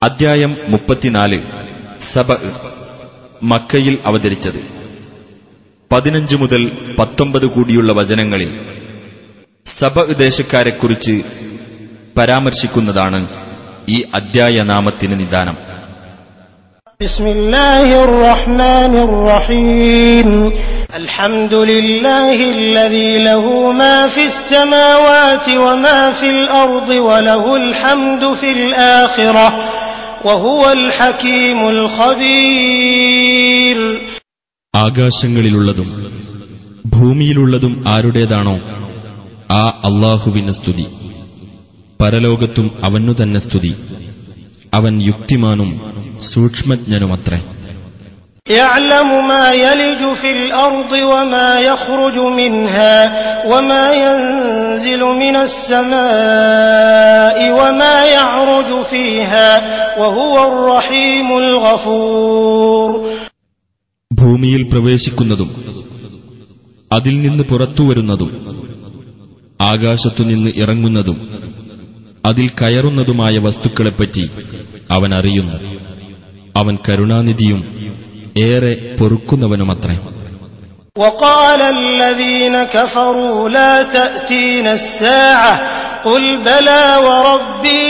അദ്ധ്യായം 34 സബ മക്കയിൽ അവതരിച്ചത്. 15 മുതൽ 19 കൂടിയുള്ള വചനങ്ങളിൽ സബ ദേശക്കാരെക്കുറിച്ച് പരാമർശിക്കുന്നതാണ് ഈ അദ്ധ്യായ നാമത്തിന് നിദാനം. ബിസ്മില്ലാഹിർ റഹ്മാനിർ റഹീം. അൽഹംദുലില്ലാഹില്ലദീ ലഹു മാ ഫിസ് സമാവാതി വമാ ഫിൽ അർദി വലഹുൽ ഹംദു ഫിൽ ആഖിറഹ വഹുവൽ ഹകീമുൽ ഖബീർ. ആകാശങ്ങളിലുള്ളതും ഭൂമിയിലുള്ളതും ആരുടേതാണോ ആ അല്ലാഹുവിന് സ്തുതി. പരലോകത്തും അവനു തന്നെ സ്തുതി. അവൻ യുക്തിമാനും സൂക്ഷ്മജ്ഞനുമത്രേ. യഅലമു മാ യലിജു ഫിൽ അർദി വമാ യഖ്റുജു മിൻഹാ വമാ യൻസിലു മിനസ് സമാഇ വമാ യഅ്റുജു ഫീഹാ വഹുവർ റഹീമുൽ ഗഫൂർ. ഭൂമിയിൽ പ്രവേശിക്കുന്നതും അതിൽ നിന്ന് പുറത്തുവരുന്നതും ആകാശത്തുനിന്ന് ഇറങ്ങുന്നതും അതിൽ കയറുന്നതുമായ വസ്തുക്കളെപ്പറ്റി അവൻ അറിയുന്നു. അവൻ കരുണാനിധിയും ഏറെ പൊറുക്കുന്നവനുമത്രേ. وقال الذين كفروا لا تأتينا الساعة قل بلى وربي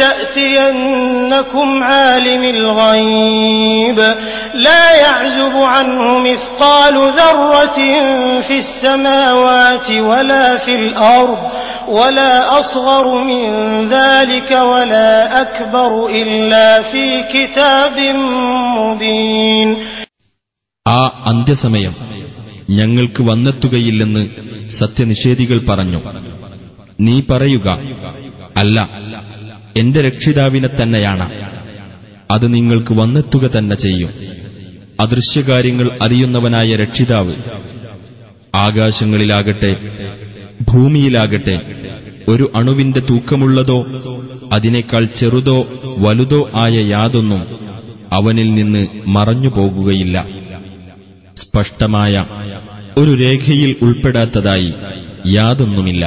لتأتينكم عالم الغيب لا يعزب عنه مثقال ذرة في السماوات ولا في الأرض ولا أصغر من ذلك ولا أكبر إلا في كتاب مبين. ആ അന്ത്യസമയം ഞങ്ങൾക്ക് വന്നെത്തുകയില്ലെന്ന് സത്യനിഷേധികൾ പറഞ്ഞു. നീ പറയുക, അല്ല, എന്റെ രക്ഷിതാവിനെ തന്നെയാണ്. അത് നിങ്ങൾക്ക് വന്നെത്തുക തന്നെ ചെയ്യും. അദൃശ്യകാര്യങ്ങൾ അറിയുന്നവനായ രക്ഷിതാവ് ആകാശങ്ങളിലാകട്ടെ ഭൂമിയിലാകട്ടെ ഒരു അണുവിന്റെ തൂക്കമുള്ളതോ അതിനേക്കാൾ ചെറുതോ വലുതോ ആയ യാതൊന്നും അവനിൽ നിന്ന് മറഞ്ഞു പോകുകയില്ല. സ്പഷ്ടമായ ഒരു രേഖയിൽ ഉൾപ്പെടാത്തതായി യാതൊന്നുമില്ല.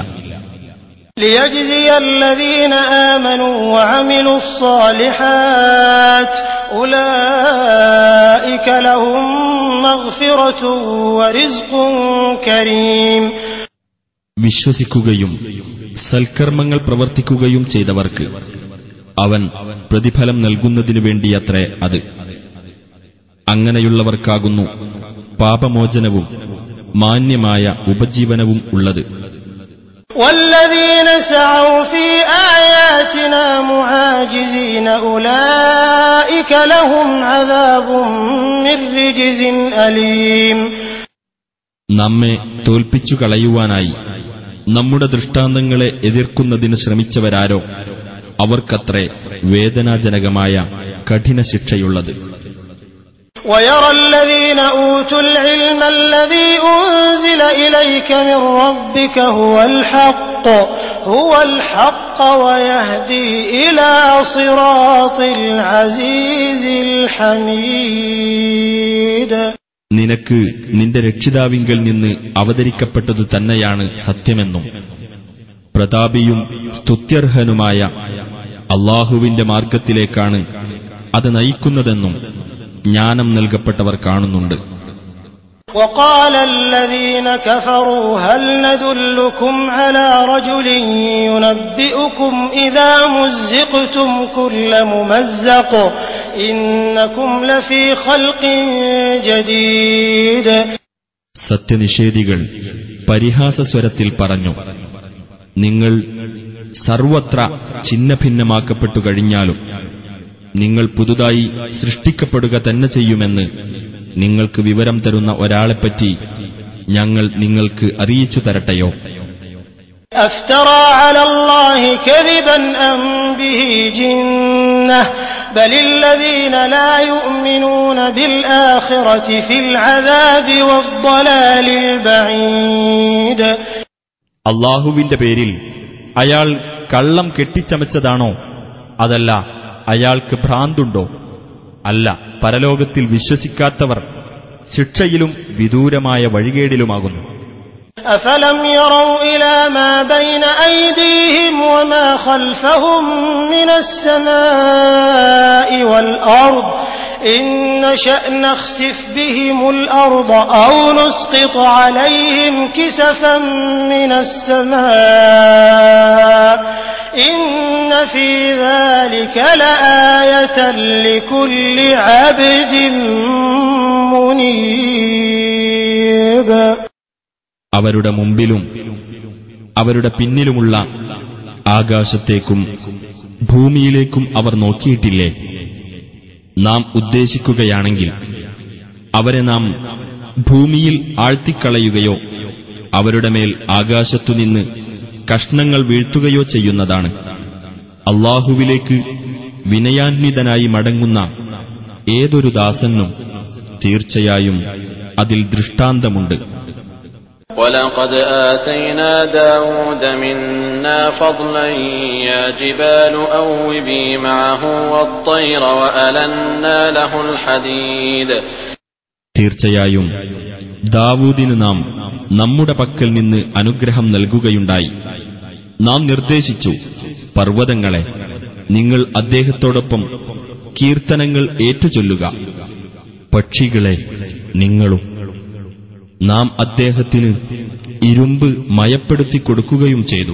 ليجزي الذين آمنوا وعملوا الصالحات أولئك لهم مغفرة ورزق كريم. വിശ്വസിക്കുകയും സൽക്കർമ്മങ്ങൾ പ്രവർത്തിക്കുകയും ചെയ്തവർക്ക് അവൻ പ്രതിഫലം നൽകുന്നതിനു വേണ്ടിയത്രേ അത്. അങ്ങനെയുള്ളവർക്കാകുന്നു പാപമോചനവും മാന്യമായ ഉപജീവനവും ഉള്ളത്. والذين سعوا في آياتنا معاجزين أولئك لهم عذاب من رجز أليم. നമ്മെ തോൽപ്പിച്ചു കളയുവാനായി നമ്മുടെ ദൃഷ്ടാന്തങ്ങളെ എതിർക്കുന്നതിന് ശ്രമിച്ചവരാരോ അവർക്കത്രേ വേദനാജനകമായ കഠിന ശിക്ഷയുള്ളത്. ويرى الذين أوتوا العلم الذي أنزل إليك من ربك هو الحق ويهدي إلى صراط العزيز الحميد. നിനക്ക് നിന്റെ രക്ഷിതാവിങ്കൽ നിന്ന് അവതരിക്കപ്പെട്ടതു തന്നെയാണ് സത്യമെന്നും പ്രതാപിയും സ്തുത്യർഹനുമായ അല്ലാഹുവിന്റെ മാർഗത്തിലേക്കാണ് അത് നയിക്കുന്നതെന്നും ജ്ഞാനം നൽകപ്പെട്ടവർ കാണുന്നുണ്ട്. وقال الذين كفروا هل ندلكم على رجل ينبئكم إذا مزقتم كل ممزق إنكم لفي خلق جديد. സത്യനിഷേധികൾ പരിഹാസസ്വരത്തിൽ പറഞ്ഞു, നിങ്ങൾ സർവത്ര ഛിന്നഭിന്നമാക്കപ്പെട്ടു കഴിഞ്ഞാലും നിങ്ങൾ പുതുതായി സൃഷ്ടിക്കപ്പെടുക തന്നെ ചെയ്യുമെന്ന് നിങ്ങൾക്ക് വിവരം തരുന്ന ഒരാളെപ്പറ്റി ഞങ്ങൾ നിങ്ങൾക്ക് അറിയിച്ചു തരട്ടെയോ? അഫ്തറാ അലല്ലാഹി കദിബൻ അം ബിഹി ജിന്നഹ ബലില്ലദീന ലാ യുഅ്മിനൂന ബിൽ ആഖിറതി ഫിൽ അദാബി വദ്ദലാലിൽ ബഈദ്. അല്ലാഹുവിന്റെ പേരിൽ അയാൾ കള്ളം കെട്ടിച്ചമച്ചതാണോ? അതല്ല, അയാൾക്ക് ഭ്രാന്തുണ്ടോ? അല്ല, പരലോകത്തിൽ വിശ്വസിക്കാത്തവർ ശിക്ഷയിലും വിദൂരമായ വഴികേടിലുമാകുന്നു. أفلم يروا إلى ما بين أيديهم وما خلفهم من السماء والأرض إن نشأ نخسف بهم الأرض أو نسقط عليهم كسفا من السماء إن في ذلك لآية لكل عبد منيب. അവരുടെ മുമ്പിലും അവരുടെ പിന്നിലുമുള്ള ആകാശത്തേക്കും ഭൂമിയിലേക്കും അവർ നോക്കിയിട്ടില്ലേ? നാം ഉദ്ദേശിക്കുകയാണെങ്കിൽ അവരെ നാം ഭൂമിയിൽ ആഴ്ത്തിക്കളയുകയോ അവരുടെ മേൽ ആകാശത്തുനിന്ന് കഷ്ണങ്ങൾ വീഴ്ത്തുകയോ ചെയ്യുന്നതാണ്. അല്ലാഹുവിലേക്ക് വിനയാന്വിതനായി മടങ്ങുന്ന ഏതൊരു ദാസനും തീർച്ചയായും അതിൽ ദൃഷ്ടാന്തമുണ്ട്. وَلَقَدْ آتَيْنَا دَاوُودَ مِنَّا فَضْلًا يَا جِبَالُ أَوِّبِي مَعَهُ وَالطَّيْرَ وَأَلَنَّا لَهُ الْحَدِيدَ. തീർച്ചയായും ദാവൂദിന് നാം നമ്മുടെ പക്കൽ നിന്ന് അനുഗ്രഹം നൽകുകയുണ്ടായി. നാം നിർദ്ദേശിച്ചു, പർവ്വതങ്ങളെ നിങ്ങൾ അദ്ദേഹത്തോടൊപ്പം കീർത്തനങ്ങൾ ഏറ്റുചൊല്ലുക, പക്ഷികളെ നിങ്ങളും. നാം അദ്ദേഹത്തിന് ഇരുമ്പ് മയപ്പെടുത്തി കൊടുക്കുകയും ചെയ്തു.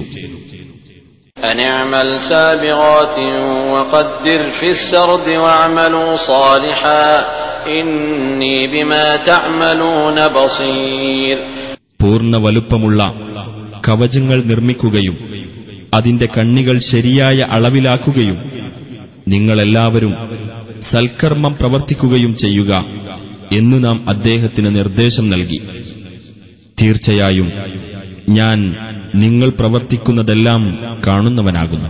അനിഅമൽ സാബിഗാതിൻ വഖദ്ദിർ ഫിസ്സർദി വഅമലൂ സാലിഹാ ഇന്നി ബിമാ തഅമലൂന ബസീർ. പൂർണ്ണ വലുപ്പമുള്ള കവചങ്ങൾ നിർമ്മിക്കുകയും അതിന്റെ കണ്ണികൾ ശരിയായ അളവിലാക്കുകയും നിങ്ങളെല്ലാവരും സൽക്കർമ്മം പ്രവർത്തിക്കുകയും ചെയ്യുക എന്ന് നാം അദ്ദേഹത്തിന് നിർദ്ദേശം നൽകി. തീർച്ചയായും ഞാൻ നിങ്ങൾ പ്രവർത്തിക്കുന്നതെല്ലാം കാണുന്നവനാകുന്നു.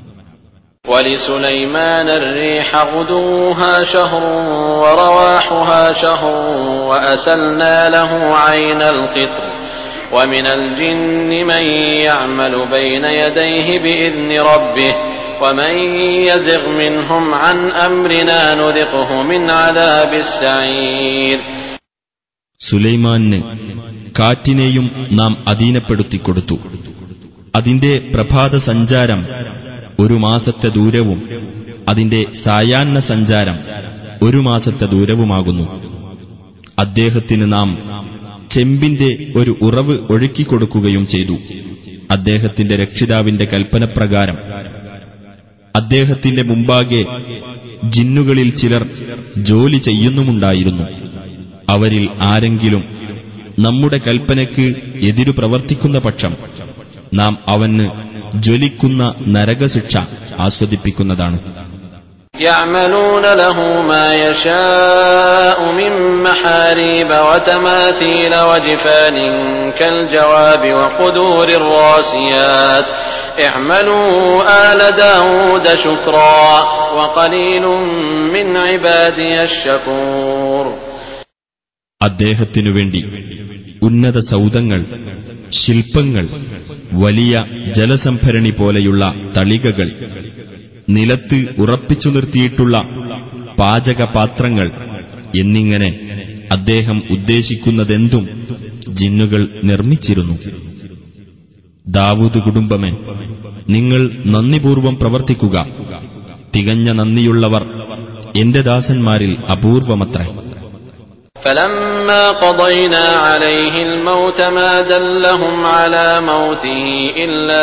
وَلِسُلَيْمَانَ الرِّيحَ غُدُوُّهَا شَهْرٌ وَرَوَاحُهَا شَهْرٌ وَأَسَلْنَا لَهُ عَيْنَ الْقِطْرِ وَمِنَ الْجِنِّ مَن يَعْمَلُ بَيْنَ يَدَيْهِ بِإِذْنِ رَبِّهِ وَمَن يَزِغْ مِنْهُمْ عَنْ أَمْرِنَا نُذِقْهُ مِنْ عَذَابِ السَّعِيرِ. സുലൈമാന് കാറ്റിനെയും നാം അധീനപ്പെടുത്തിക്കൊടുത്തു. അതിന്റെ പ്രഭാത സഞ്ചാരം 1 മാസത്തെ ദൂരവും അതിന്റെ സായാഹ്ന സഞ്ചാരം 1 മാസത്തെ ദൂരവുമാകുന്നു. അദ്ദേഹത്തിന് നാം ചെമ്പിന്റെ ഒരു ഉറവ് ഒഴുക്കിക്കൊടുക്കുകയും ചെയ്തു. അദ്ദേഹത്തിന്റെ രക്ഷിതാവിന്റെ കൽപ്പനപ്രകാരം അദ്ദേഹത്തിന്റെ മുമ്പാകെ ജിന്നുകളിൽ ചിലർ ജോലി ചെയ്യുന്നുമുണ്ടായിരുന്നു. അവരിൽ ആരെങ്കിലും നമ്മുടെ കൽപ്പനയ്ക്ക് എതിരു പ്രവർത്തിക്കുന്ന പക്ഷം നാം അവന് ജ്വലിക്കുന്ന നരകശിക്ഷ ആസ്വദിപ്പിക്കുന്നതാണ്. يعملون له ما يشاء من محاريب وتماثيل وجفان كالجواب وقدور الراسيات اعملوا آل داود شكرا وقليل من عبادي الشكور. അദ്ദേഹത്തിനുവേണ്ടി ഉന്നത സൗധങ്ങൾ, ശില്പങ്ങൾ, വലിയ ജലസംഭരണി പോലെയുള്ള തളികകൾ, നിലത്ത് ഉറപ്പിച്ചു നിർത്തിയിട്ടുള്ള പാചകപാത്രങ്ങൾ എന്നിങ്ങനെ അദ്ദേഹം ഉദ്ദേശിക്കുന്നതെന്തും ജിന്നുകൾ നിർമ്മിച്ചിരുന്നു. ദാവൂദ് കുടുംബമേ, നിങ്ങൾ നന്ദിപൂർവം പ്രവർത്തിക്കുക. തികഞ്ഞ നന്ദിയുള്ളവർ എന്റെ ദാസന്മാരിൽ അപൂർവമത്രേ. فَلَمَّا قَضَيْنَا عَلَيْهِ الْمَوْتَ مَا دَلَّهُمْ عَلَى مَوْتِهِ إِلَّا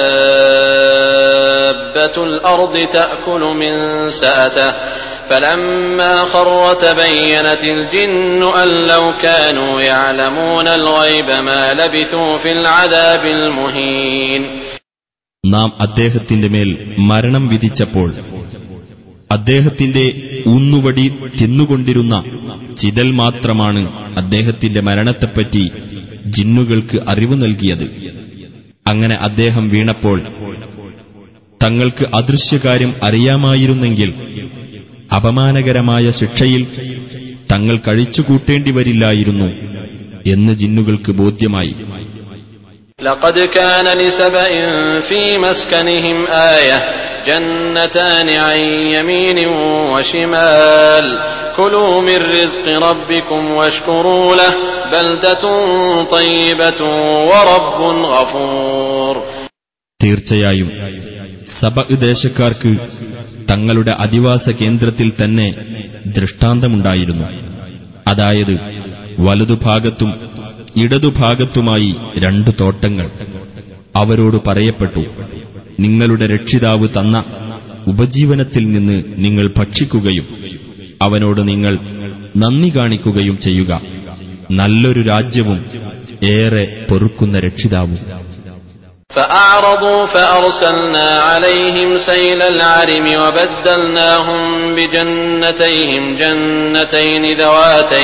دَابَّةُ الْأَرْضِ تَأْكُلُ مِنْ سَأَتَهُ فَلَمَّا خَرَّ تَبَيَّنَتِ الْجِنُّ أَنْ لَوْ كَانُوا يَعْلَمُونَ الْغَيْبَ مَا لَبِثُوا فِي الْعَذَابِ الْمُهِينِ. നാം അദ്ദേഹത്തിന്റെ മേൽ മരണം വിധിച്ചപ്പോൾ അദ്ദേഹത്തിന്റെ ഊന്നുവടി തിന്നുകൊണ്ടിരുന്ന ചിതൽ മാത്രമാണ് അദ്ദേഹത്തിന്റെ മരണത്തെപ്പറ്റി ജിന്നുകൾക്ക് അറിവ് നൽകിയത്. അങ്ങനെ അദ്ദേഹം വീണപ്പോൾ തങ്ങൾക്ക് അദൃശ്യകാര്യം അറിയാമായിരുന്നെങ്കിൽ അപമാനകരമായ ശിക്ഷയിൽ തങ്ങൾ കഴിച്ചുകൂട്ടേണ്ടി വരില്ലായിരുന്നു എന്ന് ജിന്നുകൾക്ക് ബോധ്യമായി. لقد كان لسبإ في مسكنهم آية جنتان عن يمين وشمال كلوا من رزق ربكم واشكروا له بلدة طيبة ورب غفور. തീർച്ചയായും സബഅ് ദേശക്കാർക്ക് തങ്ങളുടെ അധിവാസ കേന്ദ്രത്തിൽ തന്നെ ദൃഷ്ടാന്തമുണ്ടായിരുന്നു. അതായത് വലതുഭാഗത്തും ഇടതുഭാഗത്തുമായി 2 തോട്ടങ്ങൾ. അവരോട് പറയപ്പെട്ടു, നിങ്ങളുടെ രക്ഷിതാവ് തന്ന ഉപജീവനത്തിൽ നിന്ന് നിങ്ങൾ ഭക്ഷിക്കുകയും അവനോട് നിങ്ങൾ നന്ദി കാണിക്കുകയും ചെയ്യുക. നല്ലൊരു രാജ്യവും ഏറെ പൊറുക്കുന്ന രക്ഷിതാവും. فأعرضوا فأرسلنا عليهم سيل العرم وبدلناهم بجنتيهم جنتين ذواتي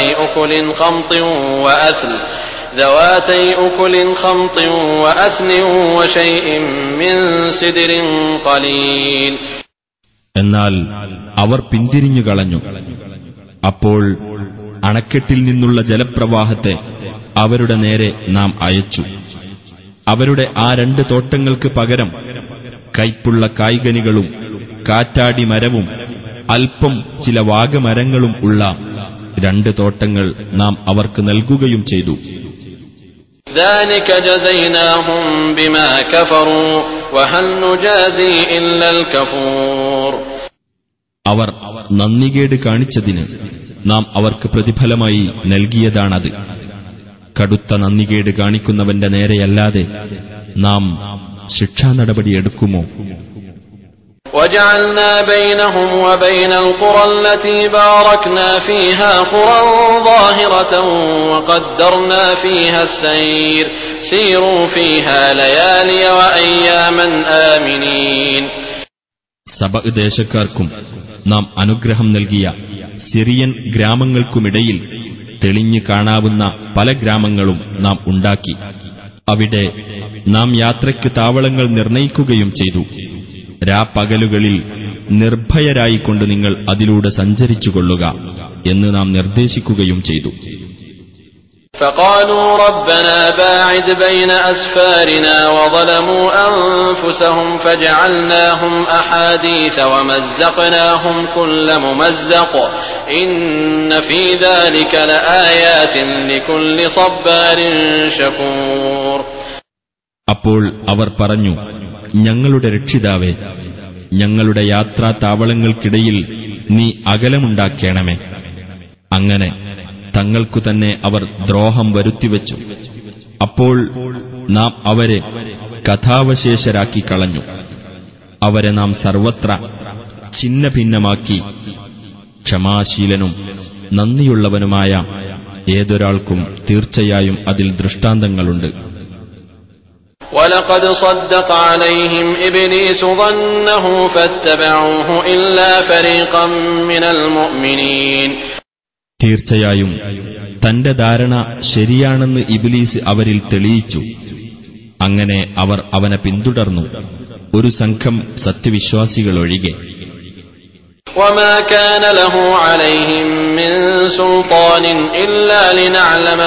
أكل خمط وأثل وشيء من سدر قليل. എന്നാൽ അവർ പിന്തിരിഞ്ഞു കളഞ്ഞു. അപ്പോൾ അണക്കെട്ടിൽ നിന്നുള്ള ജലപ്രവാഹത്തെ അവരുടെ നേരെ നാം അയച്ചു. അവരുടെ ആ 2 തോട്ടങ്ങൾക്ക് പകരം കൈപ്പുള്ള കായ്കനികളും കാറ്റാടി മരവും അല്പം ചില വാഗമരങ്ങളും ഉള്ള 2 തോട്ടങ്ങൾ നാം അവർക്ക് നൽകുകയും ചെയ്തു. ذلك جزيناهم بما كفروا وهل نجازي إلا الكفور. അവർ നന്ദികേട് കാണിച്ചതിന് നാം അവർക്ക് പ്രതിഫലമായി നൽകിയതാണത്. കടുത്ത നന്ദികേട് കാണിക്കുന്നവന്റെ നേരെയല്ലാതെ നാം ശിക്ഷാ നടപടിയെടുക്കുമോ? وجعلنا بينهم وبين القرى التي باركنا فيها قرى ظاهرة وقدرنا فيها السير سيروا فيها ليالي وأياما آمنين. സബഅ ദേശക്കാർക്കും നാം അനുഗ്രഹം നൽകിയ സിറിയൻ ഗ്രാമങ്ങൾക്കുമിടയിൽ തെളിഞ്ഞു കാണാവുന്ന പല ഗ്രാമങ്ങളും നാം ഉണ്ടാക്കി. അവിടെ നാം യാത്രയ്ക്ക് താവളങ്ങൾ നിർണയിക്കുകയും ചെയ്തു. രാപ്പകലുകളിൽ നിർഭയരായിക്കൊണ്ട് നിങ്ങൾ അതിലൂടെ സഞ്ചരിച്ചുകൊള്ളുക എന്ന് നാം നിർദ്ദേശിക്കുകയും ചെയ്തു. فقالوا ربنا باعد بين أسفارنا وظلموا أنفسهم فجعلناهم أحاديث ومزقناهم كل ممزق إن في ذلك لآيات لكل صبار شكور. അപ്പോൾ അവർ പറഞ്ഞു, ഞങ്ങളുടെ രക്ഷിതാവേ, ഞങ്ങളുടെ യാത്രാ താവളങ്ങൾക്കിടയിൽ നീ അകലമുണ്ടാക്കേണമേ. അങ്ങനെ തങ്ങൾക്കു തന്നെ അവർ ദ്രോഹം വരുത്തിവെച്ചു. അപ്പോൾ നാം അവരെ കഥാവശേഷരാക്കി കളഞ്ഞു. അവരെ നാം സർവത്ര ഛിന്ന ഭിന്നമാക്കി. ക്ഷമാശീലനും നന്ദിയുള്ളവനുമായ ഏതൊരാൾക്കും തീർച്ചയായും അതിൽ ദൃഷ്ടാന്തങ്ങളുണ്ട്. وَلَقَدْ صَدَّقَ عَلَيْهِمْ إِبْلِيسُ ظَنَّهُ فَاتَّبَعُوهُ إِلَّا فَرِيقًا مِنَ الْمُؤْمِنِينَ. തീർച്ചയായും തന്റെ ധാരണ ശരിയാണെന്ന് ഇബ്ലീസ് അവരിൽ തെളിയിച്ചു. അങ്ങനെ അവർ അവനെ പിന്തുടർന്നു, ഒരു സംഘം സത്യവിശ്വാസികളൊഴികെ. وَمَا كَانَ لَهُ عَلَيْهِمْ مِنْ سُلْطَانٍ إِلَّا لِنَعْلَمَ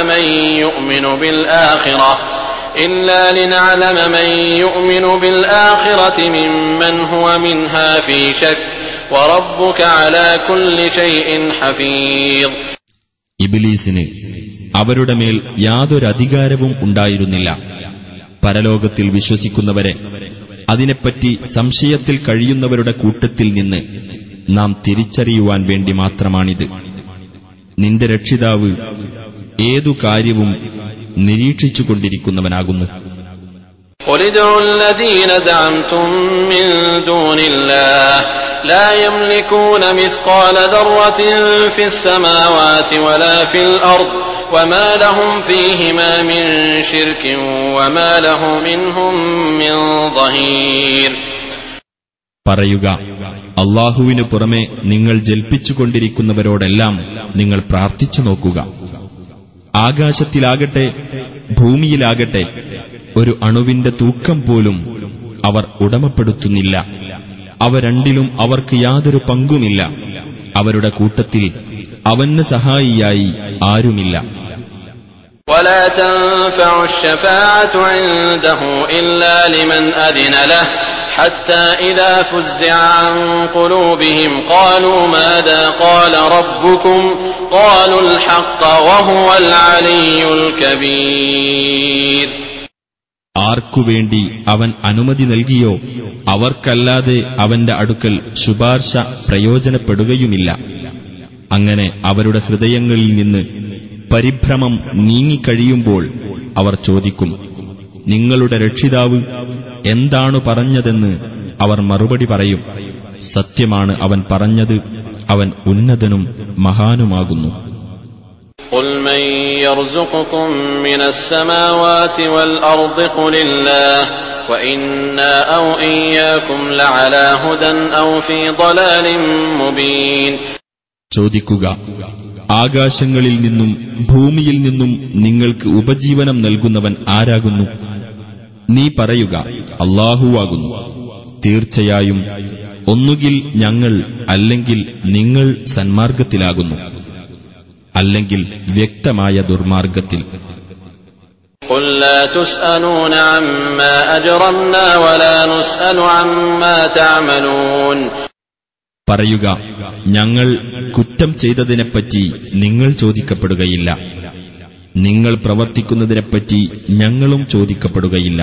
مَنْ يُؤْمِنُ بِالْآخِرَةِ مِمَّنْ هُوَ مِنْهَا فِي شَكٍّ وَرَبُّكَ عَلَى كُلِّ شَيْءٍ حَفِيظٌ. ഇബ്ലീസിന് അവരുടെ മേൽ യാതൊരധികാരവും ഉണ്ടായിരുന്നില്ല. പരലോകത്തിൽ വിശ്വസിക്കുന്നവരെ അതിനെപ്പറ്റി സംശയത്തിൽ കഴിയുന്നവരുടെ കൂട്ടത്തിൽ നിന്ന് നാം തിരിച്ചറിയുവാൻ വേണ്ടി മാത്രമാണിത്. നിന്റെ രക്ഷിതാവ് ഏതു കാര്യവും നിരീക്ഷിച്ചുകൊണ്ടിരിക്കുന്നവനാകുന്നു. قُلِ ادْعُوا الَّذِينَ زَعَمْتُم مِّن دُونِ اللَّهِ لَا يَمْلِكُونَ مِثْقَالَ ذَرَّةٍ فِي السَّمَاوَاتِ وَلَا فِي الْأَرْضِ وَمَا لَهُمْ فِيهِمَا مِن شِرْكٍ وَمَا لَهُ مِنْهُم مِّن ظَهِيرٍ. പറയുക, അല്ലാഹുവിനു പുറമെ നിങ്ങൾ ജൽപ്പിച്ചുകൊണ്ടിരിക്കുന്നവരോടെല്ലാം നിങ്ങൾ പ്രാർത്ഥിച്ചു നോക്കുക. ആകാശത്തിലാകട്ടെ ഭൂമിയിലാകട്ടെ ഒരു അണുവിന്റെ തൂക്കം പോലും അവർ ഉടമപ്പെടുത്തുന്നില്ല. അവ രണ്ടിലും അവർക്ക് യാതൊരു പങ്കുമില്ല. അവരുടെ കൂട്ടത്തിൽ അവന് സഹായിയായി ആരുമില്ല. وَلَا تَنفَعُ الشَّفَاعَةُ عِندَهُ إِلَّا لِمَنْ أَذِنَ لَهُ حَتَّى إِذَا فُزِّعَ عَنْ قُلُوبِهِمْ قَالُوا مَاذَا قَالَ رَبُّكُمْ قَالُوا الْحَقَّ وَهُوَ الْعَلِيُّ الْكَبِيرُ. ആർക്കുവേണ്ടി അവൻ അനുമതി നൽകിയോ അവർക്കല്ലാതെ അവന്റെ അടുക്കൽ ശുപാർശ പ്രയോജനപ്പെടുകയുമില്ല. അങ്ങനെ അവരുടെ ഹൃദയങ്ങളിൽ നിന്ന് പരിഭ്രമം നീങ്ങിക്കഴിയുമ്പോൾ അവർ ചോദിക്കും, നിങ്ങളുടെ രക്ഷിതാവ് എന്താണ് പറഞ്ഞതെന്ന് അവർ മറുപടി പറയും, സത്യമാണ് അവൻ പറഞ്ഞത്, അവൻ ഉന്നതനും മഹാനുമാകുന്നു. قُلْ مَن يَرْزُقُكُم مِّنَ السَّمَاوَاتِ وَالْأَرْضِ قُلِ اللَّهُ وَإِنَّا أَوْ إِيَّاكُمْ لَعَلَى هُدًى أَوْ فِي ضَلَالٍ مُّبِينٍ. ചോദിക്കുക, ആകാശങ്ങളിൽ നിന്നും ഭൂമിയിൽ നിന്നും നിങ്ങൾക്ക് ഉപജീവനം നൽകുന്നവൻ ആരാകുന്നു? നീ പറയുക, അല്ലാഹുവാകുന്നു. തീർച്ചയായും ഒന്നുകിൽ ഞങ്ങൾ അല്ലെങ്കിൽ നിങ്ങൾ സന്മാർഗത്തിലാകുന്നു, അല്ലെങ്കിൽ വ്യക്തമായ ദുർമാർഗത്തിൽ. قُل لَّا تُسْأَلُونَ عَمَّا أَجْرَمْنَا وَلَا نُسْأَلُ عَمَّا تَعْمَلُونَ. പറയുക, ഞങ്ങൾ കുറ്റം ചെയ്തതിനെപ്പറ്റി നിങ്ങൾ ചോദിക്കപ്പെടുകയില്ല, നിങ്ങൾ പ്രവർത്തിക്കുന്നതിനെപ്പറ്റി ഞങ്ങളും ചോദിക്കപ്പെടുകയില്ല.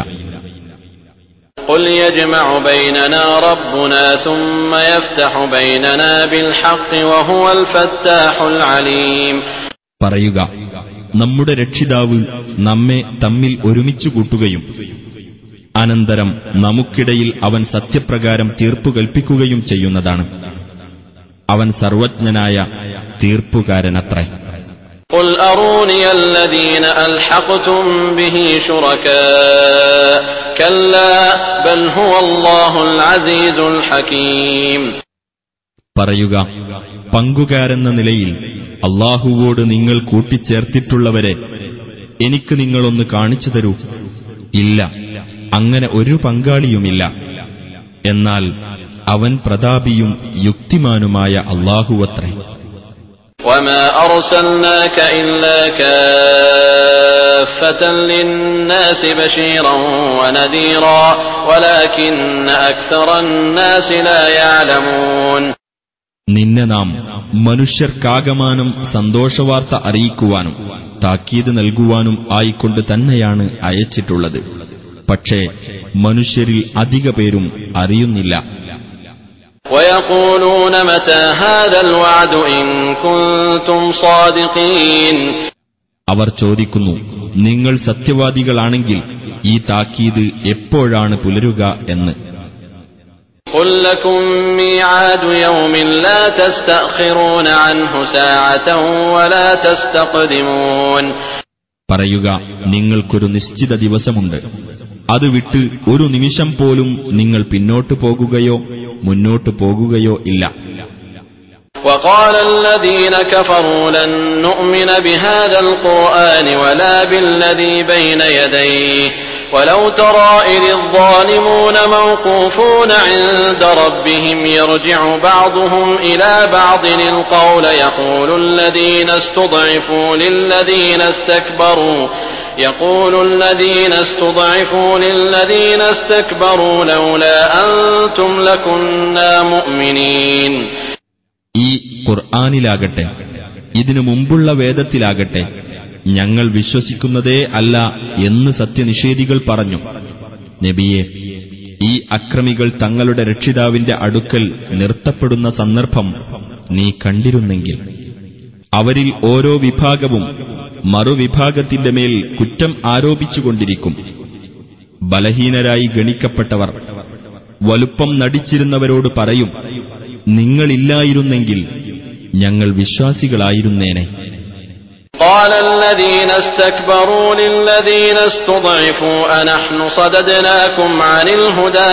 قُلْ يَجْمَعُ بَيْنَنَا رَبُّنَا ثُمَّ يَفْتَحُ بَيْنَنَا بِالْحَقِّ وَهُوَ الْفَتَّاحُ الْعَلِيمُ. പറയുക, നമ്മുടെ രക്ഷിതാവ് നമ്മെ തമ്മിൽ ഒരുമിച്ചു കൂട്ടുകയും അനന്തരം നമുക്കിടയിൽ അവൻ സത്യപ്രകാരം തീർപ്പു കൽപ്പിക്കുകയും ചെയ്യുന്നതാണ്. അവൻ സർവജ്ഞനായ തീർപ്പുകാരനത്രേ. قُلْ أَرُونِيَ الَّذِينَ أَلْحَقْتُم بِهِ شُرَكَاءَ كَلَّا بَلْ هُوَ اللَّهُ الْعَزِيزُ الْحَكِيمُ. പറയുക, പങ്കുകാരെന്ന നിലയിൽ അല്ലാഹുവോട് നിങ്ങൾ കൂട്ടിച്ചേർത്തിട്ടുള്ളവരെ എനിക്ക് നിങ്ങളൊന്ന് കാണിച്ചു തരൂ. ഇല്ല, അങ്ങനെ ഒരു പങ്കാളിയുമില്ല. എന്നാൽ അവൻ പ്രതാപിയും യുക്തിമാനുമായ അല്ലാഹുവത്രേ. وَمَا أَرْسَلْنَاكَ إِلَّا كَافَّةً لِلنَّاسِ بَشِيرًا وَنَذِيرًا وَلَكِنَّ أَكْثَرَ النَّاسِ لَا يَعْلَمُونَ. നിന്നെ നാം മനുഷ്യർക്കാകമാനം സന്തോഷവാർത്ത അറിയിക്കുവാനും താക്കീത് നൽകുവാനും ആയിക്കൊണ്ട് തന്നെയാണ് അയച്ചിട്ടുള്ളത്. പക്ഷേ മനുഷ്യരിൽ അധിക പേരും അറിയുന്നില്ല. وَيَقُولُونَ مَتَى هَذَا الْوَعْدُ إِن كُنتُمْ صَادِقِينَ. അവർ ചോദിക്കുന്നു, നിങ്ങൾ സത്യവാദികളാണെങ്കിൽ ഈ താക്കീത് എപ്പോഴാണ് പുലരുക എന്ന്. قُل لَّكُم مِّيعَادُ يَوْمٍ لَّا تَسْتَأْخِرُونَ عَنْهُ سَاعَةً وَلَا تَسْتَقْدِمُونَ. പറയുക, നിങ്ങൾക്കൊരു നിശ്ചിത ദിവസമുണ്ട്, അത് വിട്ട് ഒരു നിമിഷം പോലും നിങ്ങൾ പിന്നോട്ടു പോകുകയോ മുന്നോട്ടു പോകുകയോ ഇല്ല. وَقَالَ الَّذِينَ كَفَرُوا لَن نُّؤْمِنَ بِهَذَا الْقُرْآنِ وَلَا بِالَّذِي بَيْنَ يَدَيْهِ وَلَوْ تَرَىٰ إِذِ الظَّالِمُونَ مَوْقُوفُونَ عِندَ رَبِّهِمْ يَرْجِعُ بَعْضُهُمْ إِلَىٰ بَعْضٍ الْقَوْلَ يَقُولُ الَّذِينَ اسْتُضْعِفُوا لِلَّذِينَ اسْتَكْبَرُوا لَوْلَا أَنتُمْ لَكُنَّا مُؤْمِنِينَ. ഈ ഖുർആനിലാകട്ടെ ഇതിനു മുമ്പുള്ള വേദത്തിലാകട്ടെ ഞങ്ങൾ വിശ്വസിക്കുന്നതേ അല്ല എന്ന് സത്യനിഷേധികൾ പറഞ്ഞു. നബിയെ, ഈ അക്രമികൾ തങ്ങളുടെ രക്ഷിതാവിന്റെ അടുക്കൽ നിർത്തപ്പെടുന്ന സന്ദർഭം നീ കണ്ടിരുന്നെങ്കിൽ അവരിൽ ഓരോ വിഭാഗവും മറുവിഭാഗത്തിന്റെ മേൽ കുറ്റം ആരോപിച്ചുകൊണ്ടിരിക്കും. ബലഹീനരായി ഗണിക്കപ്പെട്ടവർ വലുപ്പം നടിച്ചിരുന്നവരോട് പറയും, നിങ്ങളില്ലായിരുന്നെങ്കിൽ ഞങ്ങൾ വിശ്വാസികളായിരുന്നേനെ. قَالَ الَّذِينَ اسْتَكْبَرُوا لِلَّذِينَ اسْتُضْعِفُوا أَنَحْنُ صَدَدْنَاكُمْ عَنِ الْهُدَىٰ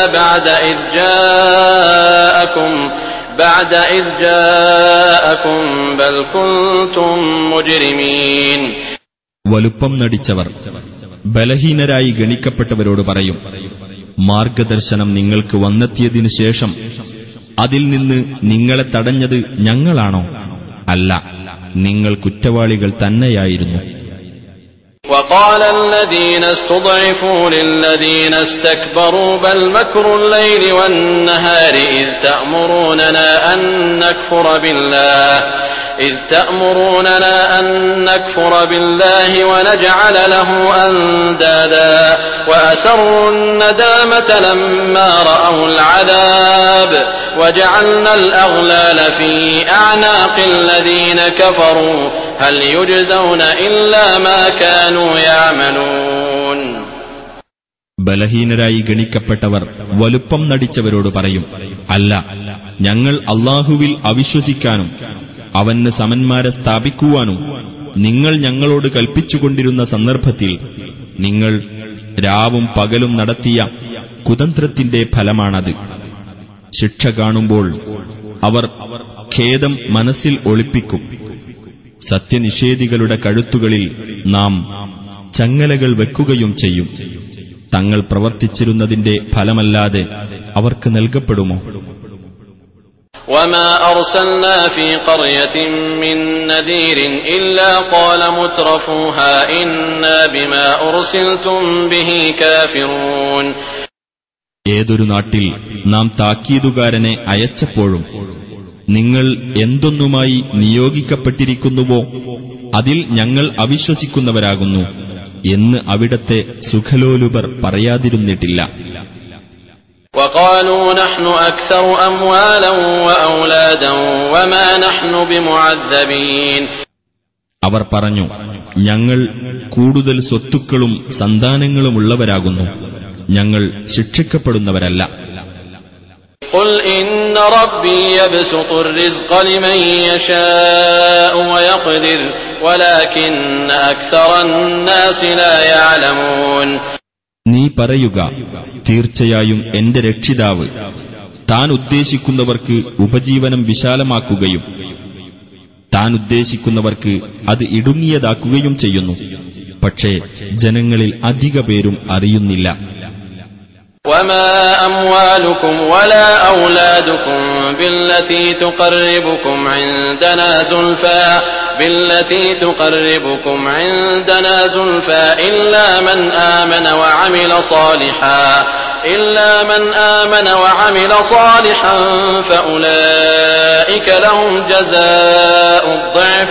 بَعْدَ إِذْ جَاءَكُمْ بَلْ كُنتُمْ مُجْرِمِينَ. വലുപ്പം നടിച്ചവർ ബലഹീനരായി ഗണിക്കപ്പെട്ടവരോട് പറയും, മാർഗദർശനം നിങ്ങൾക്ക് വന്നെത്തിയതിനു ശേഷം അതിൽ നിന്ന് നിങ്ങളെ തടഞ്ഞത് ഞങ്ങളാണോ? അല്ല, നിങ്ങൾ കുറ്റവാളികൾ തന്നെയായിരുന്നു. وَقَالَ الَّذِينَ اسْتُضْعِفُوا لِلَّذِينَ اسْتَكْبَرُوا بَلْ مَكْرُ اللَّيْلِ وَالنَّهَارِ إِذْ تَأْمُرُونَنَا أَن نَّكْفُرَ بِاللَّهِ إذ تأمروننا أن نكفر بالله ونجعل له أندادا وأسروا الندامة لما رأوا العذاب وجعلنا الأغلال في أعناق الذين كفروا هل يجزون إلا ما كانوا يعملون. ബലഹീനരായി ഗണിക്കപ്പെട്ടവർ വലുപ്പം നടിച്ചവരോട് പറയും, അല്ല, ഞങ്ങൾ അല്ലാഹുവിൽ അവിശ്വസിക്കാനും അവന് സമന്മാരെ സ്ഥാപിക്കുവാനും നിങ്ങൾ ഞങ്ങളോട് കൽപ്പിച്ചുകൊണ്ടിരുന്ന സന്ദർഭത്തിൽ നിങ്ങൾ രാവും പകലും നടത്തിയ കുതന്ത്രത്തിന്റെ ഫലമാണത്. ശിക്ഷ കാണുമ്പോൾ അവർ ഖേദം മനസ്സിൽ ഒളിപ്പിക്കും. സത്യനിഷേധികളുടെ കഴുത്തുകളിൽ നാം ചങ്ങലകൾ വെക്കുകയും ചെയ്യും. തങ്ങൾ പ്രവർത്തിച്ചിരുന്നതിന്റെ ഫലമല്ലാതെ അവർക്ക് നൽകപ്പെടുമോ? وما أرسلنا في قرية من نذير إلا قال مترفوها إنا بما أرسلتم به كافرون. ഏതൊരു നാട്ടിൽ നാം താക്കീതുകാരനെ അയച്ചപ്പോഴും നിങ്ങൾ എന്തൊന്നുമായി നിയോഗിക്കപ്പെട്ടിരിക്കുന്നുവോ അതിൽ ഞങ്ങൾ അവിശ്വസിക്കുന്നവരാകുന്നു എന്ന് അവിടത്തെ സുഖലോലുപർ പറയാതിരുന്നിട്ടില്ല. وقالوا نحن أكثر أموالا وأولادا وما نحن بمعذبين. അവർ പറഞ്ഞു, ഞങ്ങൾ കൂടുതൽ സ്വത്തുക്കളും സന്താനങ്ങളുമുള്ളവരാകുന്നു, ഞങ്ങൾ ശിക്ഷിക്കപ്പെടുന്നവരല്ല. قل إن ربي يبسط الرزق لمن يشاء ويقدر ولكن أكثر الناس لا يعلمون. നീ പറയുക, തീർച്ചയായും എന്റെ രക്ഷിതാവ് താൻ ഉദ്ദേശിക്കുന്നവർക്ക് ഉപജീവനം വിശാലമാക്കുകയും താൻ ഉദ്ദേശിക്കുന്നവർക്ക് അത് ഇടുങ്ങിയതാക്കുകയും ചെയ്യുന്നു. പക്ഷേ ജനങ്ങളിൽ അധിക പേരും അറിയുന്നില്ല. وما أموالكم ولا أولادكم بالتي تقربكم عندنا زلفى إلا من آمن وعمل صالحا فأولئك لهم جزاء الضعف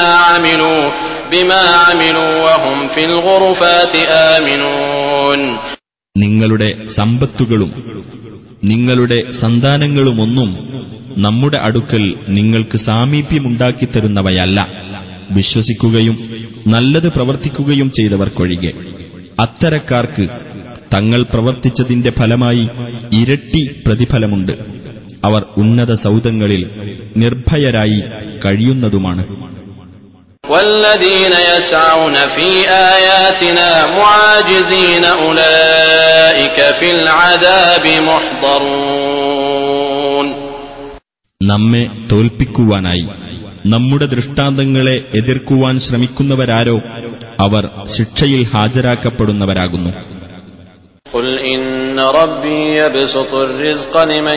بما عملوا وهم في الغرفات آمنون. നിങ്ങളുടെ സമ്പത്തുകളും നിങ്ങളുടെ സന്താനങ്ങളുമൊന്നും നമ്മുടെ അടുക്കൽ നിങ്ങൾക്ക് സാമീപ്യമുണ്ടാക്കിത്തരുന്നവയല്ല, വിശ്വസിക്കുകയും നല്ലത് പ്രവർത്തിക്കുകയും ചെയ്തവർക്കൊഴികെ. അത്തരക്കാർക്ക് തങ്ങൾ പ്രവർത്തിച്ചതിന്റെ ഫലമായി ഇരട്ടി പ്രതിഫലമുണ്ട്. അവർ ഉന്നത സൗധങ്ങളിൽ നിർഭയരായി കഴിയുന്നതുമാണ്. والذين يسعون في آياتنا معاجزين أولئك في العذاب محضرون. നമ്മെ തോൽപ്പിക്കുവാനായി നമ്മുടെ ദൃഷ്ടാന്തങ്ങളെ എതിർക്കുവാൻ ശ്രമിക്കുന്നവരാരോ അവർ ശിക്ഷയിൽ ഹാജരാക്കപ്പെടുന്നവരാകുന്നു. قل إن ربي يبسط الرزق لمن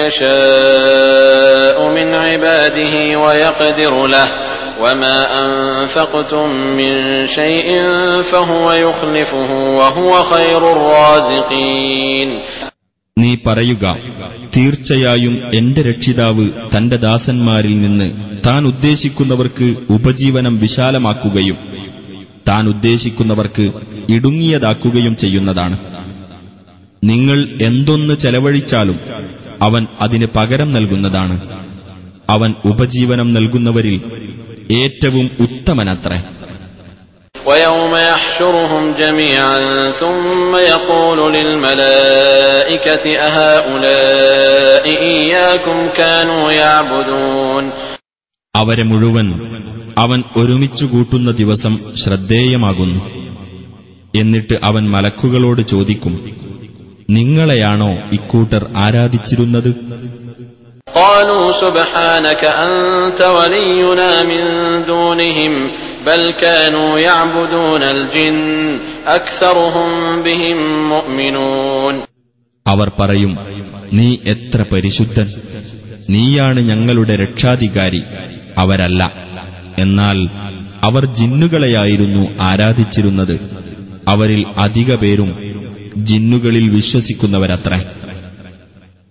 يشاء من عباده ويقدر له وما أنفقتم من شيء فهو يخلفه وهو خير الرازقين. നീ പറയുക, തീർച്ചയായും എന്റെ രക്ഷിതാവ് തന്റെ ദാസന്മാരിൽ നിന്ന് താൻ ഉദ്ദേശിക്കുന്നവർക്ക് ഉപജീവനം വിശാലമാക്കുകയും താൻ ഉദ്ദേശിക്കുന്നവർക്ക് ഇടുങ്ങിയതാക്കുകയും ചെയ്യുന്നതാണ്. നിങ്ങൾ എന്തൊന്ന് ചെലവഴിച്ചാലും അവൻ അതിന് പകരം നൽകുന്നതാണ്. അവൻ ഉപജീവനം നൽകുന്നവരിൽ ഏറ്റവും ഉത്തമനത്രേ. وَيَوْمَ يَحْشُرُهُمْ جَمِيعًا ثُمَّ يَقُولُ لِلْمَلَائِكَةِ أَهَؤُلَاءِ إِيَّاكُمْ كَانُوا يَعْبُدُونَ. അവരെ മുഴുവൻ അവൻ ഒരുമിച്ചു കൂട്ടുന്ന ദിവസം ശ്രദ്ധേയമാകുന്നു. എന്നിട്ട് അവൻ മലക്കുകളോട് ചോദിക്കും, നിങ്ങളെയാണോ ഇക്കൂട്ടർ ആരാധിച്ചിരുന്നത്? قالوا سبحانك أنت ولينا من دونهم بل كانوا يعبدون الجن أكثرهم بهم مؤمنون. അവർ പറയും, നീ എത്ര പരിശുദ്ധൻ, നീയാണ് ഞങ്ങളുടെ രക്ഷാധികാരി, അവരല്ല. എന്നാൽ അവർ ജിന്നുകളെയായിരുന്നു ആരാധിച്ചിരുന്നത്, അവരിൽ അധിക പേരും ജിന്നുകളിൽ വിശ്വസിക്കുന്നവരത്രേ.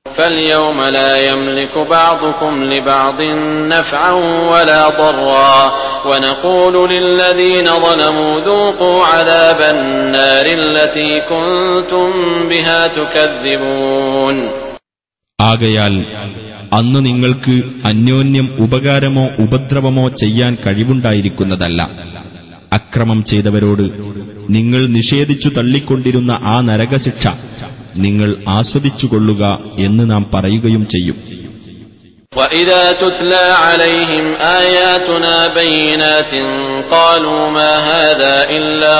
فاليوم لا يملك بعضكم لبعض نفعا ولا ضرا ونقول للذين ظلموا ذوقوا عذاب النار التي كنتم بها تكذبون. ആകയാൽ അന്ന് നിങ്ങൾക്ക് അന്യോന്യം ഉപകാരമോ ഉപദ്രവമോ ചെയ്യാൻ കഴിവുണ്ടായിരിക്കുന്നതല്ല. അക്രമം ചെയ്തവരോട് നിങ്ങൾ നിഷേധിച്ചു തള്ളിക്കൊണ്ടിരുന്ന ആ നരകശിക്ഷ നിങ്ങൾ ആസ്വദിച്ചുകൊള്ളുക എന്ന് നാം പറയുകയും ചെയ്യും. وَإِذَا تُتْلَى عَلَيْهِمْ آيَاتُنَا بَيِّنَاتٍ قَالُوا مَا هَذَا إِلَّا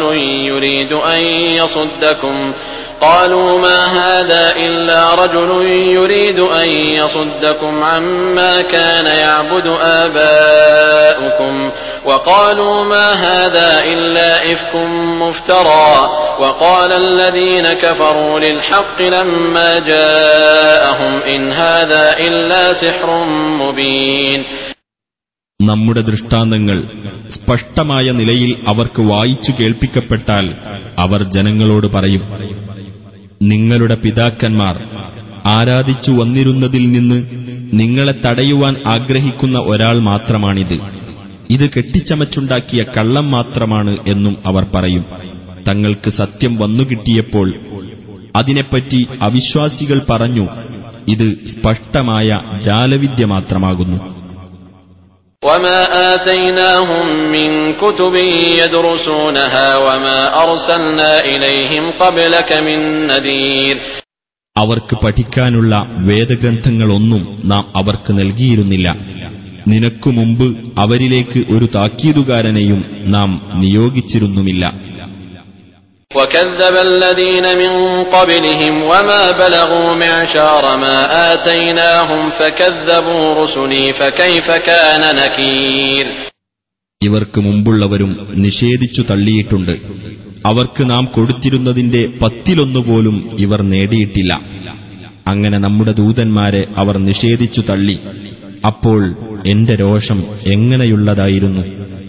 رَجُلٌ يُرِيدُ أَن يَصُدَّكُمْ عَمَّا كَانَ يَعْبُدُ آبَاؤُكُمْ وَقَالُوا مَا هَذَا إِلَّا إِفْكٌ مُفْتَرًى وَقَالَ الَّذِينَ كَفَرُوا لِلْحَقِّ لَمَّا جَاءَهُمْ إِنْ هَذَا إِلَّا سِحْرٌ مُبِينٌ. നമ്മുടെ ദൃഷ്ടാന്തങ്ങൾ സ്പഷ്ടമായ നിലയിൽ അവർക്ക് വായിച്ചു കേൾപ്പിക്കപ്പെട്ടാൽ അവർ ജനങ്ങളോട് പറയും, നിങ്ങളുടെ പിതാക്കന്മാർ ആരാധിച്ചു വന്നിരുന്നതിൽ നിന്ന് നിങ്ങളെ തടയുവാൻ ആഗ്രഹിക്കുന്ന ഒരാൾ മാത്രമാണിത്. ഇത് കെട്ടിച്ചമച്ചുണ്ടാക്കിയ കള്ളം മാത്രമാണ് എന്നും അവർ പറയും. തങ്ങൾക്ക് സത്യം വന്നുകിട്ടിയപ്പോൾ അതിനെപ്പറ്റി അവിശ്വാസികൾ പറഞ്ഞു, ഇത് സ്പഷ്ടമായ ജാലവിദ്യ മാത്രമാകുന്നു. وَمَا آتَيْنَاهُمْ مِنْ كُتُبٍ يَدْرُسُونَهَا وَمَا أَرْسَلْنَا إِلَيْهِمْ قَبْلَكَ مِنْ نَذِيرٍ. അവർക്ക് പഠിക്കാനുള്ള വേദഗ്രന്ഥങ്ങളൊന്നും നാം അവർക്ക് നൽകിയിരുന്നില്ല. നിനക്കു മുമ്പ് അവരിലേക്ക് ഒരു താക്കീതുകാരനെയും നാം നിയോഗിച്ചിരുന്നുമില്ല. وَكَذَّبَ الَّذِينَ مِنْ قَبْلِهِمْ وَمَا بَلَغُوا مِعْشَارَ مَا آتَيْنَاهُمْ فَكَذَّبُوا رُسُلِي فَكَيْفَ كَانَ نَكِيرِ. ഇവർക്ക് മുമ്പുള്ളവരും നിഷേധിച്ചു തള്ളിയിട്ടുണ്ട്. അവർക്ക് നാം കൊടുത്തിരുന്നതിന്റെ 10 പോലും ഇവർ നേടിയിട്ടില്ല. അങ്ങനെ നമ്മുടെ ദൂതന്മാരെ അവർ നിഷേധിച്ചു തള്ളി. അപ്പോൾ എന്റെ രോഷം എങ്ങനെയുള്ളതായിരുന്നു.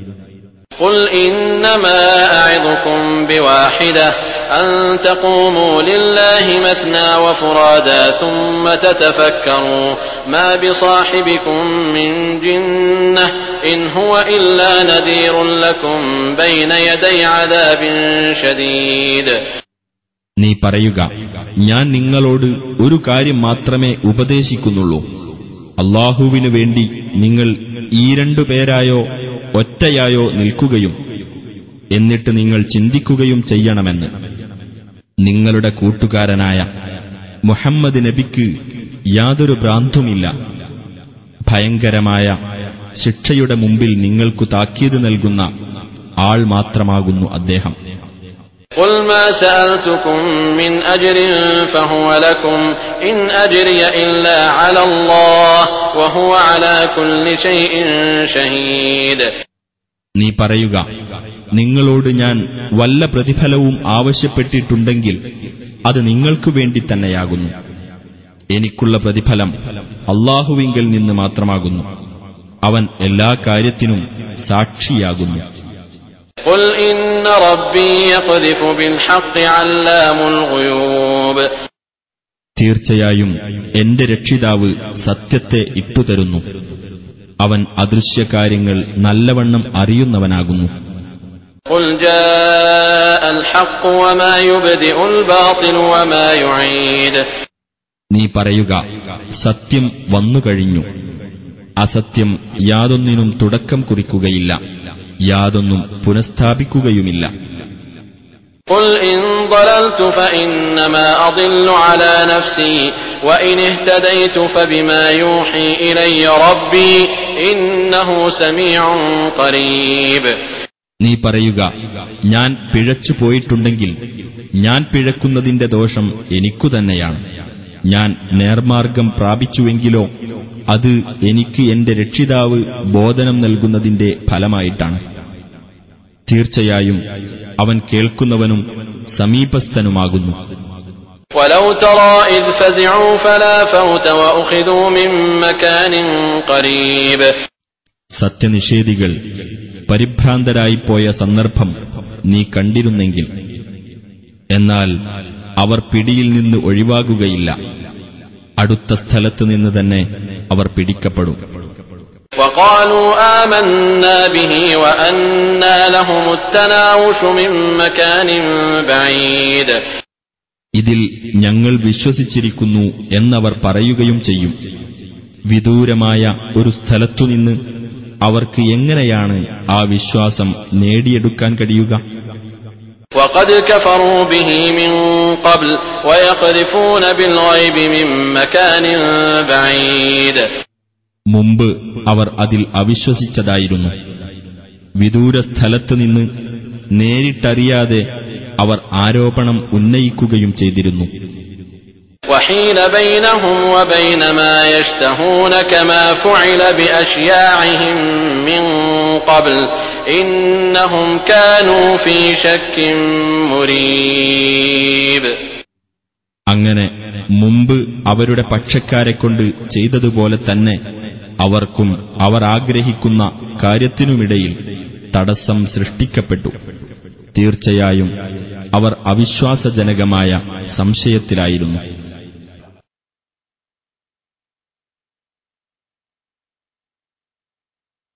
قُلْ إِنَّمَا أَعِظُكُمْ بِوَاحِدَةٍ أَن تَقُومُوا لِلَّهِ مَثْنَىٰ وَفُرَادَىٰ ثُمَّ تَتَفَكَّرُوا مَا بِصَاحِبِكُم مِّن جِنَّةٍ إِنْ هُوَ إِلَّا نَذِيرٌ لَّكُمْ بَيْنَ يَدَيْ عَذَابٍ شَدِيدٍ. നീ പറയുക, ഞാൻ നിങ്ങളോട് ഒരു കാര്യം മാത്രമേ ഉപദേശിക്കുന്നുള്ളൂ. അല്ലാഹുവിനു വേണ്ടി നിങ്ങൾ ഈ 2 പേരായോ ഒറ്റയായോ നിൽക്കുകയും എന്നിട്ട് നിങ്ങൾ ചിന്തിക്കുകയും ചെയ്യണമെന്ന്. നിങ്ങളുടെ കൂട്ടുകാരനായ മുഹമ്മദ് നബിക്ക് യാതൊരു ഭ്രാന്തുമില്ല. ഭയങ്കരമായ ശിക്ഷയുടെ മുമ്പിൽ നിങ്ങൾക്കു താക്കീത് നൽകുന്ന ആൾ മാത്രമാകുന്നു അദ്ദേഹം. قُلْ مَا سَأَلْتُكُم مِّنْ أَجْرٍ فَهُوَ لَكُمْ إِنْ أَجْرِيَ إِلَّا عَلَى اللَّهِ وَهُوَ عَلَى كُلِّ شَيْءٍ شَهِيدٌ. നീ പറയുക, നിങ്ങളോട് ഞാൻ വല്ല പ്രതിഫലവും ആവശ്യപ്പെട്ടിട്ടുണ്ടെങ്കിൽ അത് നിങ്ങൾക്കു വേണ്ടി തന്നെയാകുന്നു. എനിക്കുള്ള പ്രതിഫലം അല്ലാഹുവിങ്കൽ നിന്ന് മാത്രമാകുന്നു. അവൻ എല്ലാ കാര്യത്തിനും സാക്ഷിയാകുന്നു. قُلْ إِنَّ رَبِّي يَقْذِفُ بِالْحَقِّ عَلَّامُ الْغُيُوبِ. തീർച്ചയായും എന്റെ രക്ഷിതാവ് സത്യത്തെ ഇട്ടുതരുന്നു. അവൻ അദൃശ്യകാര്യങ്ങൾ നല്ലവണ്ണം അറിയുന്നവനാകുന്നു. قُلْ جَاءَ الْحَقُّ وَمَا يُبْدِئُ الْبَاطِلُ وَمَا يُعِيدُ. നീ പറയുക, സത്യം വന്നുകഴിഞ്ഞു. അസത്യം യാതൊന്നിനും തുടക്കം കുറിക്കുകയില്ല, യാതൊന്നും പുനഃസ്ഥാപിക്കുകയുമില്ല. قُلْ إِن ضَلَلْتُ فَإِنَّمَا أَضِلُّ عَلَى نَفْسِي وَإِنِ اهْتَدَيْتُ فَبِمَا يُوحِي إِلَيَّ رَبِّي إِنَّهُ سَمِيعٌ قَرِيبٌ. നീ പറയുക, ഞാൻ പിഴച്ചു പോയിട്ടുണ്ടെങ്കിൽ ഞാൻ പിഴക്കുന്നതിന്റെ ദോഷം എനിക്കു തന്നെയാണ്. ഞാൻ നേർമാർഗം പ്രാപിച്ചുവെങ്കിലോ അത് എനിക്ക് എന്റെ രക്ഷിതാവ് ബോധനം നൽകുന്നതിന്റെ ഫലമായിട്ടാണ്. തീർച്ചയായും അവൻ കേൾക്കുന്നവനും സമീപസ്ഥനുമാകുന്നു. وَلَوْ تَرَىٰ إِذْ فَزِعُوا فَلَا فَوْتَ وَأُخِذُوا مِن مَّكَانٍ قَرِيبٍ. സത്യനിഷേധികൾ പരിഭ്രാന്തരായിപ്പോയ സന്ദർഭം നീ കണ്ടിരുന്നെങ്കിൽ, എന്നാൽ അവർ പിടിയിൽ നിന്ന് ഒഴിവാകുകയില്ല. അടുത്ത സ്ഥലത്ത് നിന്ന് തന്നെ അവർ പിടിക്കപ്പെടും. وقالوا آمنا به وأنى لهم التناوش من مكان بعيد. ഇതിൽ ഞങ്ങൾ വിശ്വസിച്ചിരിക്കുന്നു എന്നവർ പറയുകയും ചെയ്യും. വിദൂരമായ ഒരു സ്ഥലത്തുനിന്ന് അവർക്ക് എങ്ങനെയാണ് ആ വിശ്വാസം നേടിയെടുക്കാൻ കഴിയുക? وقد كفروا به من قبل ويقذفون بالغيب من مكان بعيد. മുമ്പ് അവർ അതിൽ അവിശ്വസിച്ചതായിരുന്നു. വിദൂര സ്ഥലത്ത് നിന്ന് നേരിട്ടറിയാതെ അവർ ആരോപണം ഉന്നയിക്കുകയും ചെയ്തിരുന്നു. وحيل بينهم وبين ما يشتهون كما فعل بأشياعهم من قبل إنهم كانوا في شك مريب. അങ്ങനെ മുമ്പ് അവരുടെ പക്ഷക്കാരെക്കൊണ്ട് ചെയ്തതുപോലെ തന്നെ അവർക്കും അവർ ആഗ്രഹിക്കുന്ന കാര്യത്തിനുമിടയിൽ തടസ്സം സൃഷ്ടിക്കപ്പെട്ടു. തീർച്ചയായും അവർ അവിശ്വാസജനകമായ സംശയത്തിലായിരുന്നു.